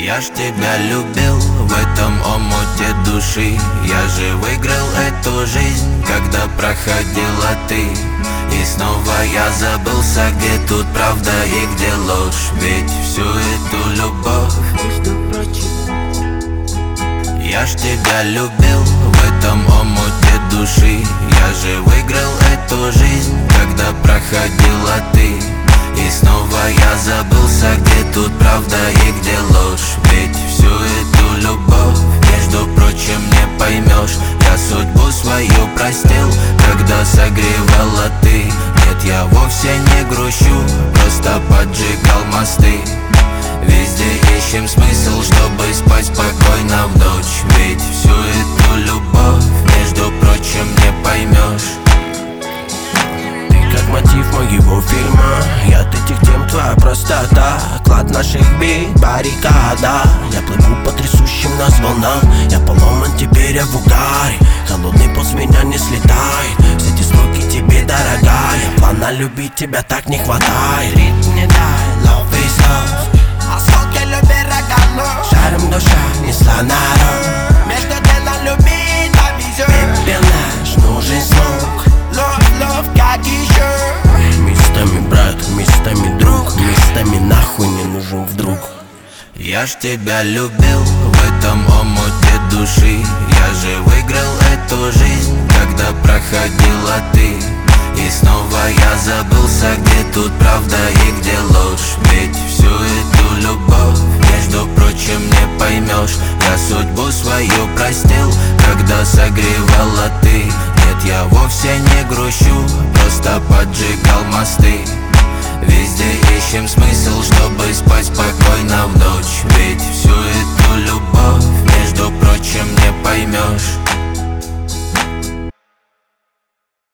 Я ж тебя любил в этом омуте души. Я же выиграл эту жизнь, когда проходила ты. И снова я забылся, где тут правда и где ложь. Ведь всю эту любовь, между прочим, я ж тебя любил в этом омуте души. Я же выиграл эту жизнь, когда проходила ты. И снова я забылся, где тут правда и где ложь. Ведь всю эту любовь, между прочим, не поймешь. Я судьбу свою простил, когда согревала ты. Нет, я вовсе не грущу, просто поджигал мосты. Везде ищем смысл, чтобы спать спокойно в ночь. Ведь всю эту любовь, между прочим, не поймешь. Как мотив моего фильма, яд этих тем твоя простота. Клад наших бит, баррикада. Я плыву по трясущим нас волнам. Я поломан, теперь я в угаре. Холодный пот с меня не слетает. Все эти строки тебе дорогая. Плана любить тебя так не хватает. Ритм не дай, love is love. Асфальт я любви рогано. Шаром душа несла народ. Между делом любить на визор. Пепел наш, нужен смог. Love, как еще. Местами брат, местами друг. Местами нахуй не нужен вдруг. Я ж тебя любил в этом омуте души. Я же выиграл эту жизнь, когда проходила ты. И снова я забылся, где тут правда и где ложь. Ведь всю эту любовь, между прочим, не поймешь. Я судьбу свою простил, когда согревала ты. Нет, я вовсе не грущу, просто поджигал мосты. Везде ищем смысл, чтобы спать спокойно в ночь. Ведь всю эту любовь, между прочим, не поймешь.